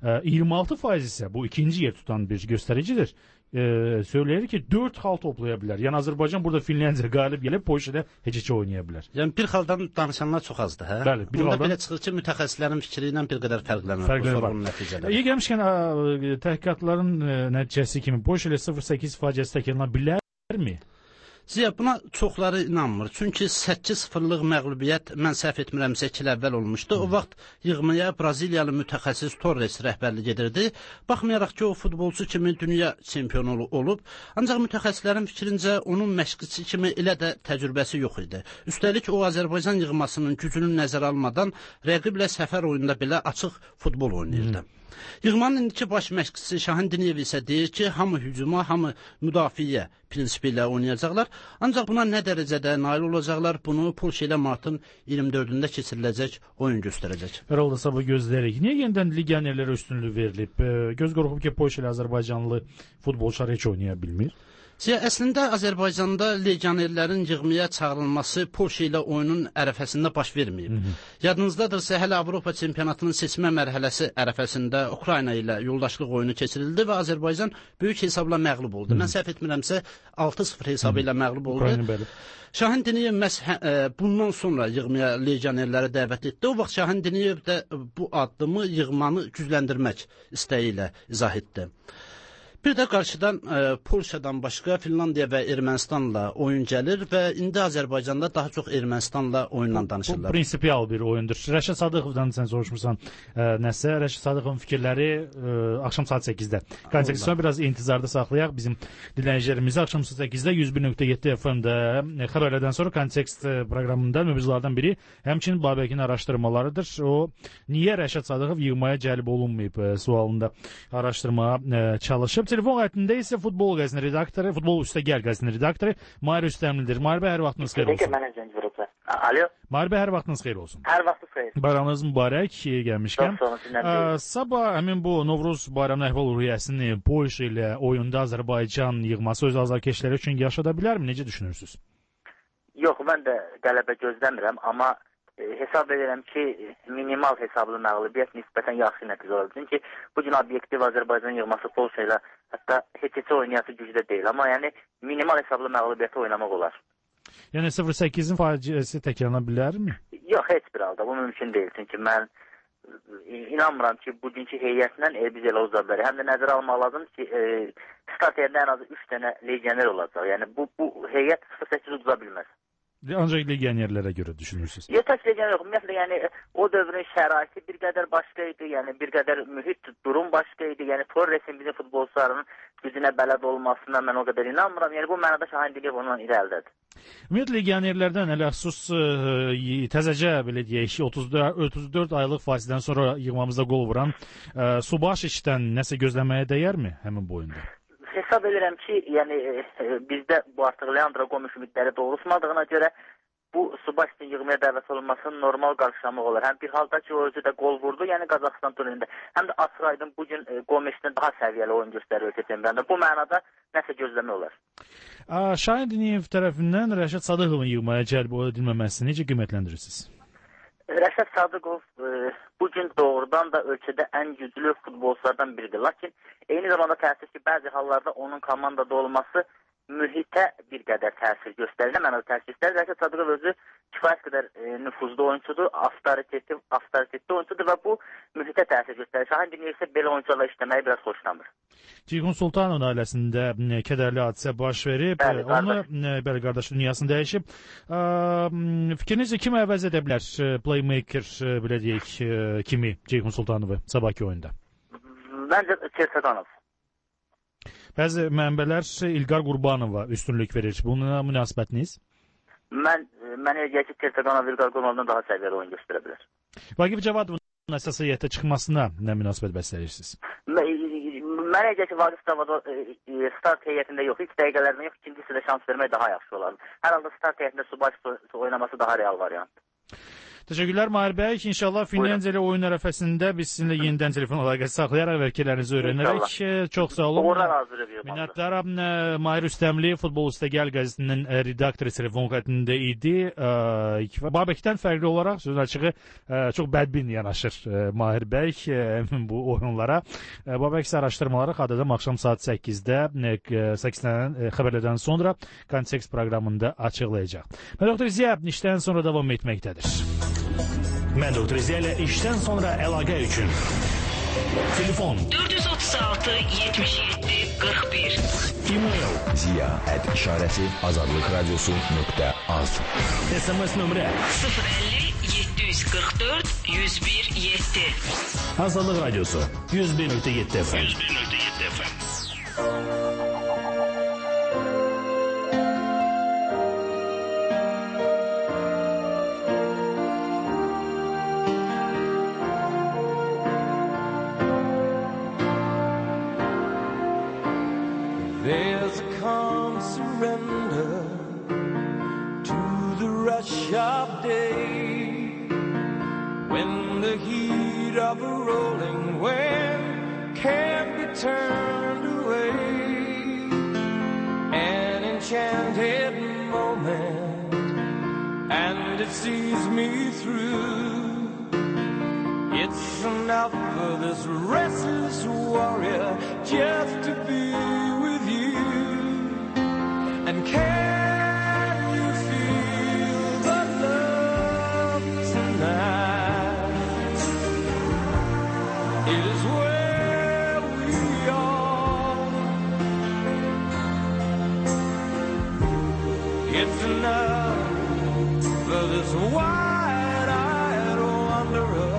26% isə bu ikinci yer tutan bir göstəricidir. Söyləyir ki, 4 xal toplaya bilər. Yəni Azərbaycan burada Finlandiya qalib gəlib, Polşada heç oynaya bilər. Yəni bir xaldan danışanlar çox azdır, hə? Bəli, bir xaldan. Belə çıxır ki, mütəxəssislərin fikri ilə bir qədər fərqlənir bu sorunun nəticələri. Gəlmişkən təhqiqatların nəticəsi kimi Polşa ilə 0-8 faciəsi təkrarlana bilərmi? Ziya, buna çoxları inanmır. Çünki 8-0-lıq məğlubiyyət, mən səhv etmirəmsə 2 il əvvəl olmuşdu. O vaxt yığmaya Braziliyalı mütəxəssis Torres rəhbərlik edirdi. Baxmayaraq ki, o futbolçu kimi dünya çempionu olub. Ancaq mütəxəssislərin fikrincə onun məşqçisi kimi elə də təcrübəsi yox idi. Üstəlik o Azərbaycan yığmasının gücünü nəzərə almadan rəqiblə səfər oyununda belə açıq futbol oynayırdı. Yığmanın indiki baş məşqçisi Şahin Diniyev isə deyir ki, hamı hücuma, hamı müdafiə prinsipi ilə oynayacaqlar. Ancaq buna nə dərəcədə nail olacaqlar, bunu Polşa ilə martın 24-də keçiriləcək oyun göstərəcək. Hər halda sabah gözləyirik. Niyə yenidən legionerlərə üstünlük verilib? Göz qorxub ki, Polşa ilə Azərbaycanlı futbolçular heç oynaya bilmir. Əslində Azərbaycanda legionerlərin yığmaya çağırılması Polşa ilə oyunun ərəfəsində baş verməyib. Yadınızdadırsa, hələ Avropa çempionatının seçmə mərhələsi ərəfəsində Ukrayna ilə yoldaşlıq oyunu keçirildi və Azərbaycan böyük hesabla məğlub oldu. Mən səhv etmirəmsə 6-0 hesabı ilə məğlub oldu. Şahin Diniyev məhz bundan sonra yığmaya legionerləri dəvət etdi. O vaxt Şahin Diniyev də bu addımı yığmanı gücləndirmək istəyi ilə izah etdi. Bir də qarşıdan Polşadan başqa Finlandiya və Ermənistanla oyun gəlir və indi Azərbaycanda daha çox Ermənistanla oyunla danışırlar. Bu prinsipial bir oyundur. Rəşad Sadıqovdan sən soruşmursan nəsə. Rəşad Sadıqovun fikirləri axşam saat 8-də. Kontekstə biraz intizarda saxlayaq bizim dinləyicilərimizi. Axşam saat 8-də 101.7 FM-də xəbərlərdən sonra kontekst proqramında mövzulardan biri həmçinin Babəkin araşdırmalarıdır. O niyə Rəşad Sadıqov yığmaya cəlb olunmayıb sualında araşdırmaya çalışıb. Telefon xəttində isə Futbol qəzetinin redaktoru, Futbol Üstəgəl qəzetinin redaktoru Mahir Üstəmlidir. Mahir bəy, hər vaxtınız xeyir olsun. Mənə zəng vurublar. Alo. Mahir bəy, hər vaxtınız xeyir olsun. Hər vaxtınız xeyir. Bayramınız mübarək gəlmişkən. Sabah həmin bu Novruz bayramı əhval-ruhiyyəsini Polşa ilə oyunda Azərbaycan yığması öz azarkeşləri üçün yaşada bilərmi? Necə düşünürsünüz? Yox, mən də qələbə gözləmirəm, amma hesab edirəm ki, minimal hesablı məğlubiyyət nisbətən yaxşı nəticə olur. Çünki bu gün obyektiv Azərbaycan yığması Polşa ilə hətta heç oynayası gücdə deyil. Amma yəni minimal hesablı məğlubiyyəti oynamaq olar. Yəni 0-8-in faciəsi təkrarlana bilərmi? Yox, heç bir halda. Bu mümkün deyil. Çünki mən inanmıram ki, bugünkü heyətlə biz elə uza bilərik. Həm də nəzərə almaq lazım ki, start yerində ən azı 3 dənə legioner olacaq. Yəni bu heyət 0-8 uza bilməz. Ancaq legionerlərə görə düşünürsünüz? Yox, tək legioner yox. Ümumiyyətlə, yəni o dövrün şəraiti bir qədər başqa idi. Yəni bir qədər mühit, durum başqa idi. Yəni Torresin bizim futbolçularının gücünə bələd olmasına mən o qədər inanmıram. Yəni bu mənada Şahin Diliyev ondan irəlidir. Ümumiyyətlə legionerlərdən hələ xüsus təzəcə belə deyək 34 aylıq fasilədən sonra yığmamızda qol vuran Subaşiçdən nəsə gözləməyə dəyərmi həmin bu oyunda? Hesab edirəm ki, yəni bizdə bu artıq Leandro Gomes ümidləri doğrultmadığına görə bu Subaşiçin yığmaya dəvət olunmasının normal qarşılamaq olar. Həm bir halda ki, o özü də qol vurdu, yəni Qazaxıstan turnirində. Həm də açıq aydın bu gün Gomesdən daha səviyyəli oyun göstərir ölkəsində. Bu mənada nəsə gözləmək olar. Şahin Diniyev tərəfindən Rəşad Sadıqovun yığmaya cəlb edilməməsini necə qiymətləndirirsiniz? Rəşad Sadıqov bugün doğrudan da ölkədə ən güclü futbolçulardan biridir. Lakin eyni zamanda təəssüf ki, bəzi hallarda onun komandada olması mühitə bir qədər təsir göstərir. Mən o təsir göstərir. Rəşad Sadıqov özü kifayət qədər nüfuzlu oyuncudur, avtoritetli oyuncudur və bu mühitə təsir göstərir. Şahin Dünya isə belə oyuncularla işləməyi biraz xoşlanmır. Ceyhun Sultanov ailəsində kədərli hadisə baş verib. Bəli, qardaş dünyasını dəyişib. Fikrinizcə kim əvəz edə bilər playmaker, belə deyək, kimi Ceyhun Sultanovu sabahki oyunda? Məncə Çersedanov. Bəzi mənbələr İlqar Qurbanova üstünlük verir. Buna münasibətiniz? Mən eləyək ki, Çersedanov İlqar Qurbanovdan daha səviyyəli oyun göstərə bilər. Vaqif Cavadovun əsas heyətə çıxmasına nə münasibət bəsləyirsiniz? Mən eləyək ki, Vaqif Cavadov start heyətində yox, ilk dəqiqələrində yox, ikinci hissədə şans vermək daha yaxşı olardı. Hər halda start heyətində Subaş oynaması daha real variantdır. Təşəkkürlər Mahir bəy. İnşallah Finlandiya ilə oyun ərəfəsində biz sizinlə yenidən telefon əlaqəsi saxlayaraq və fikirlərinizi öyrənərək. Çox sağ olun. Minnətdaram. Mahir Üstəmli Futbol Üstəgəl qəzetinin redaktoru telefon xəttində idi. Babəkdən fərqli olaraq sözün açığı çox bədbin yanaşır Mahir bəy bu oyunlara. Babək isə araşdırmaları xadadam axşam saat 8-də 8-dən xəbərlərdən sonra kontekst proqramında açıqlayacaq. Mən Doktor Ziya işdən sonra davam etməkdədir. Mən Doktor Ziya ilə işdən sonra əlaqə üçün telefon 436 77 41 e-mail ziya@işarəsi azadlıqradiosu.az SMS nömrə 050 744 101 7 Azadlıq Radiosu 101.7 FM 101.7 FM There's a calm surrender to the rush of day when the heat of a rolling wind can't be turned away. An enchanted moment and it sees me through. It's enough for this restless warrior just to be with you. And can you feel the love tonight? It is where we are. It's enough for this wide-eyed wanderer.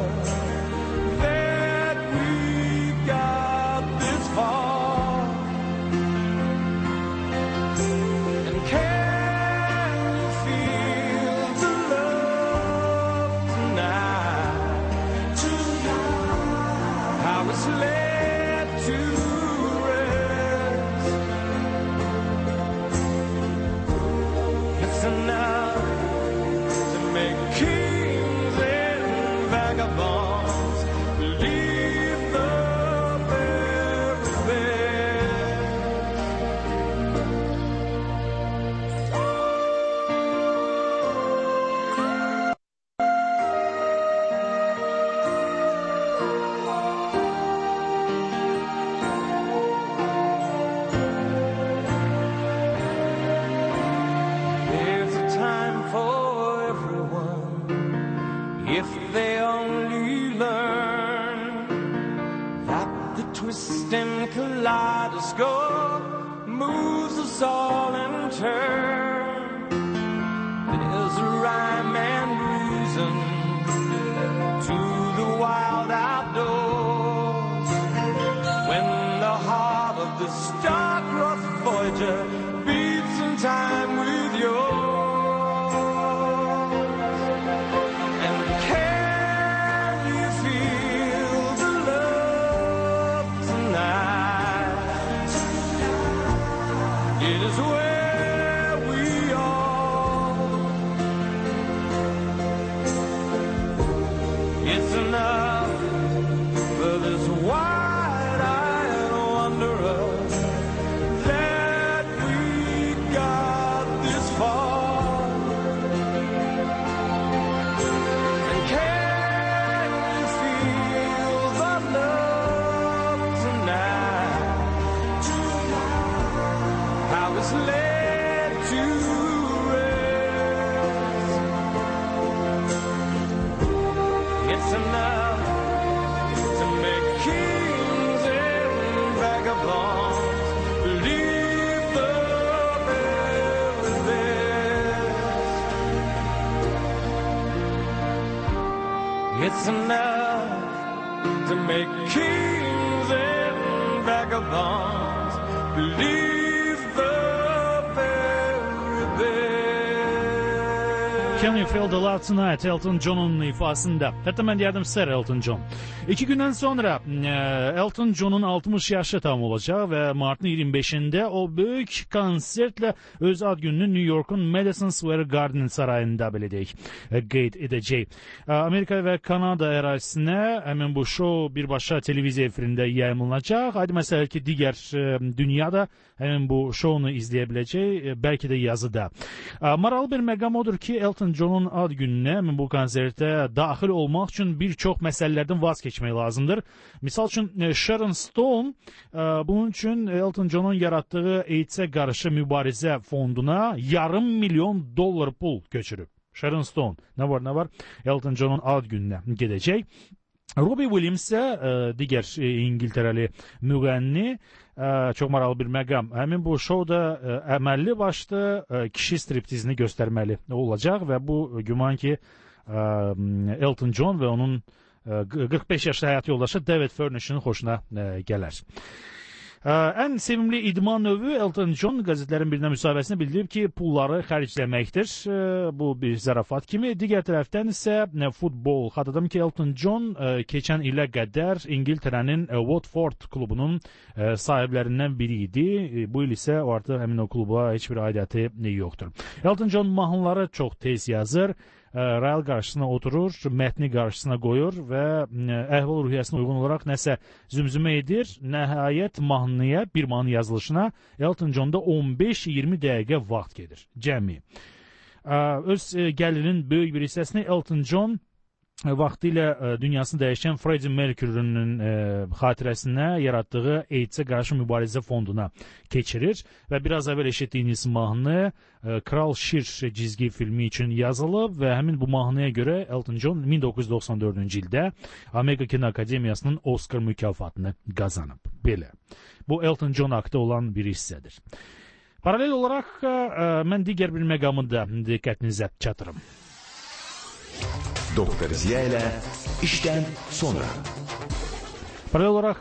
Kaleidoscope moves us all in turn. There's a rhyme and reason to the wild outdoors. When the heart of the star-crossed Voyager beats in time with yours. And can you feel the love tonight? It is where we It's enough to make kings and vagabonds believe the very best. Can You Feel the Love Tonight Elton John'un ifasında. Hatta mən deyərdim Sir Elton John. 2 gündən sonra Elton John'un 60 yaşı tam olacaq və martın 25-də o böyük konsertlə öz ad gününü New York'un Madison Square Garden sarayında belə deyək, qeyd edəcək. Amerika və Kanada ərazisinə həmin bu şou birbaşa televiziya efirində yayımlanacaq. Aydın məsələ ki, digər dünyada həmin bu şounu izləyə biləcək, bəlkə də yazıda. Maraqlı bir məqam odur ki, Elton John'un ad gününə həmin bu konsertə daxil olmaq üçün bir çox məsələlərdən vaz keçmək lazımdır. Misal üçün Sharon Stone bunun üçün Elton John'un yaratdığı AIDS-ə qarşı mübarizə fonduna $500,000 pul götürüb. Sharon Stone nə var? Elton John'un ad gününə gedəcək. Robbie Williams isə digər İngiltərəli müğənni, çox maraqlı bir məqam. Həmin bu şouda əməlli başlı kişi striptizini göstərməli olacaq və bu güman ki Elton John və onun 45 yaşlı həyat yoldaşı David Furnish'in xoşuna gələr. Ən sevimli idman növü Elton John qəzetlərin birində müsahibəsində bildirib ki, pulları xərcləməkdir. Bu bir zarafat kimi. Digər tərəfdən isə futbol. Xatırladım ki, Elton John keçən ilə qədər İngiltərənin Watford klubunun sahiblərindən biri idi. Bu il isə artıq həmin o kluba heç bir aidiyyəti yoxdur. Elton John mahnıları çox tez yazır. Real qarşısına oturur, mətni qarşısına qoyur və əhval-ruhiyyəsinə uyğun olaraq nəsə zümzümə edir. Nəhayət mahnıya, bir mahnı yazılışına Elton John'da 15-20 dəqiqə vaxt gedir. Cəmi. Öz gəlirinin böyük bir hissəsini Elton John vaxtilə dünyasını dəyişən Freddie Mercury'nin xatirəsinə yaratdığı AIDS-ə qarşı mübarizə fonduna keçirir və biraz əvvəl eşitdiyiniz mahnı Kral Şir cizgi filmi üçün yazılıb və həmin bu mahnıya görə Elton John 1994-cü ildə Amerika Kino Akademiyasının Oscar mükafatını qazanıb. Belə. Bu Elton John haqqında olan bir hissədir. Paralel olaraq mən digər bir məqamı da diqqətinizə çatırım. Doktor Ziya ilə işdən sonra. Paralel olaraq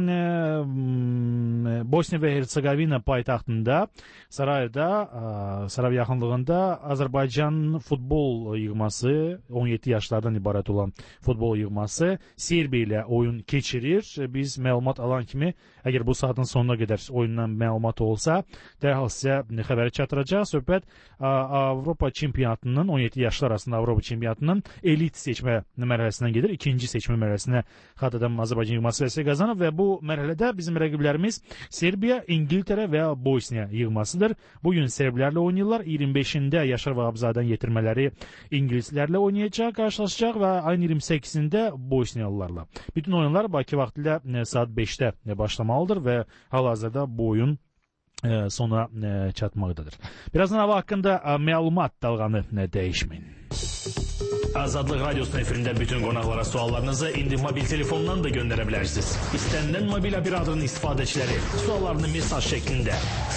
Bosniya və Hersegovina paytaxtında Sarayev yaxınlığında Azərbaycan futbol yığması, 17 yaşlardan ibarət olan futbol yığması Serbiya ilə oyun keçirir. Biz məlumat alan kimi, əgər bu saatın sonuna qədər oyundan məlumat olsa, dərhal sizə xəbəri çatdıracaq. Söhbət Avropa çempionatının, 17 yaşlar arasında Avropa çempionatının elit seçmə mərhələsindən gedir. İkinci seçmə mərhələsinə xatırladım Azərbaycan yığması vəsələ qazanıb və bu mərhələdə bizim rəqiblərimiz Serbiya, İngiltərə və Bosniya yığmasıdır. Bugün serblərlə oynayırlar. 25-də Yaşar Vahabzadənin yetirmələri İngilislərlə oynayacaq, qarşılaşacaq və ayın 28-də Bosniyalılarla. Bütün oyunlar Bakı vaxtı ilə saat 5-də başlamalıdır və hal-hazırda bu oyun sona çatmaqdadır. Birazdan hava haqqında məlumat dalğanı dəyişməyin. Azadlıq Radyosu'nun efirində bütün qonaqlara suallarınızı indi mobil telefondan da göndərə bilərsiniz. İstənilən mobil operatörün istifadəçiləri suallarını mesaj şəklində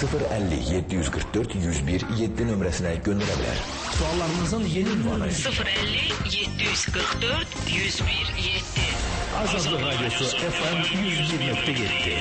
050-744-101-7 nömrəsinə göndərə bilər. Suallarınızın yeni ünvanı 050-744-101-7 Azadlıq Radyosu FM 101.7.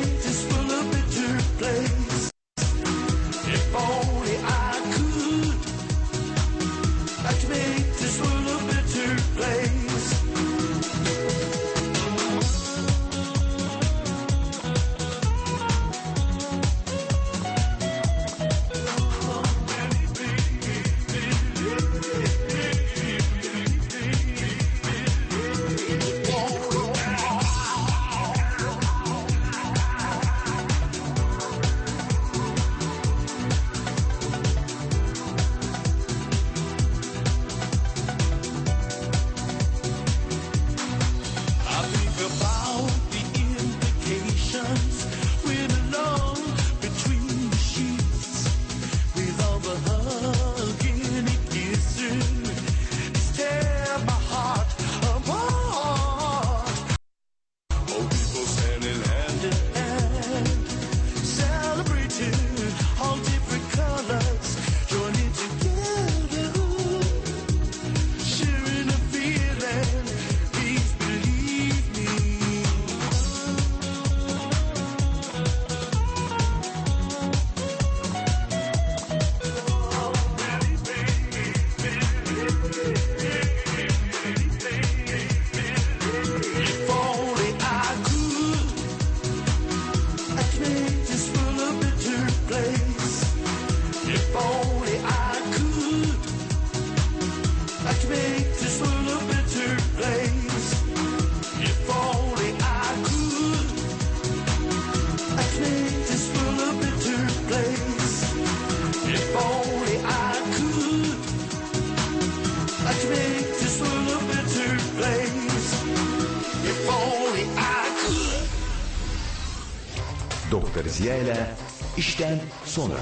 If only I could Fırziya ilə işdən sonra.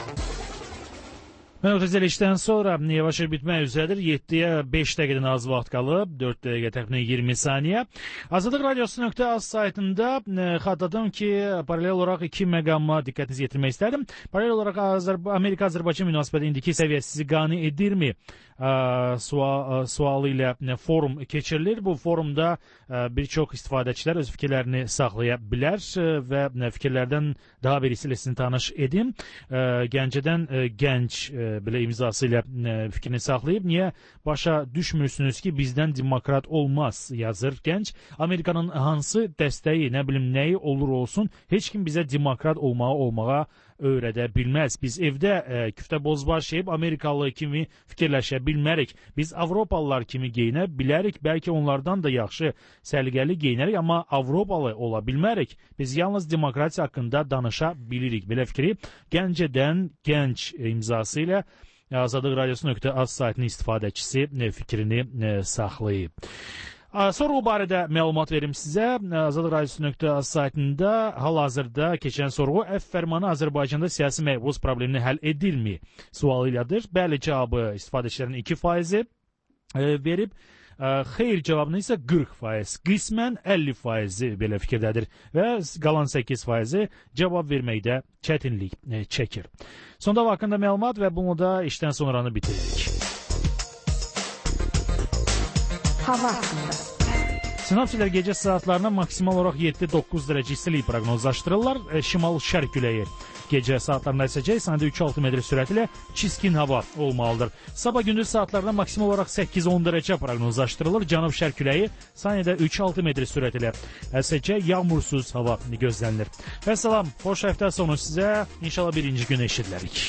Mən ötəzəl işdən sonra yavaş bitmək üzrədir. 7-yə 5 dəqiqədən az vaxt qalıb. 4 dəqiqə təxminən 20 saniyə. Azadlıq Radiosu.az saytında xatırladım ki, paralel olaraq iki məqama diqqətinizi yetirmək istədim. Paralel olaraq Amerika-Azərbaycan münasibəti indiki səviyyəsi sizi qane edirmi? Sualı ilə forum keçirilir. Bu forumda bir çox istifadəçilər öz fikirlərini saxlaya bilər və fikirlərdən daha birisilə sizin tanış edim. Gəncədən gənc belə imzası ilə fikrini saxlayıb. Niyə başa düşmürsünüz ki, bizdən demokrat olmaz, yazır gənc. Amerikanın hansı dəstəyi, nə bilim nəyi olur olsun, heç kim bizə demokrat olmağa öyrədə bilməz. Biz evdə küftə bozbaş yeyib Amerikalı kimi fikirləşə bilmərik. Biz Avropalılar kimi geyinə bilərik. Bəlkə onlardan da yaxşı səliqəli geyinərik, amma Avropalı ola bilmərik. Biz yalnız demokratiya haqqında danışa bilirik. Belə fikri Gəncədən gənc imzası ilə Azadlıq Radiosu.az saytının istifadəçisi fikrini saxlayıb. Sonra o barədə məlumat verim sizə. Azadlıq Radiosu.az saytında hal-hazırda keçən sorğu F fərmanı Azərbaycanda siyasi məhbus problemini həll edilmi sualı ilədir. Bəli cavabı istifadəçilərin 2% verib. Xeyr cavabını isə 40%, qismən 50% belə fikirdədir və qalan 8% cavab verməkdə çətinlik çəkir. Sonda haqqında məlumat və bunu da işdən sonranı bitiririk. Hava haqqında. Sinoptiklər gecə saatlarına maksimal olaraq 7-9 dərəcə istilik proqnozlaşdırırlar. Şimal-şərq küləyi gecə saatlarında əsəcək, saniyədə 3-6 metr sürəti ilə çiskin hava olmalıdır. Sabah gündüz saatlarında maksimal olaraq 8-10 dərəcə proqnozlaşdırılır. Cənub-şərq küləyi saniyədə 3-6 metr sürəti ilə əsəcək, yağmursuz hava gözlənilir. Və salam, xoş həftə sonu sizə. İnşallah birinci gün eşidilərik.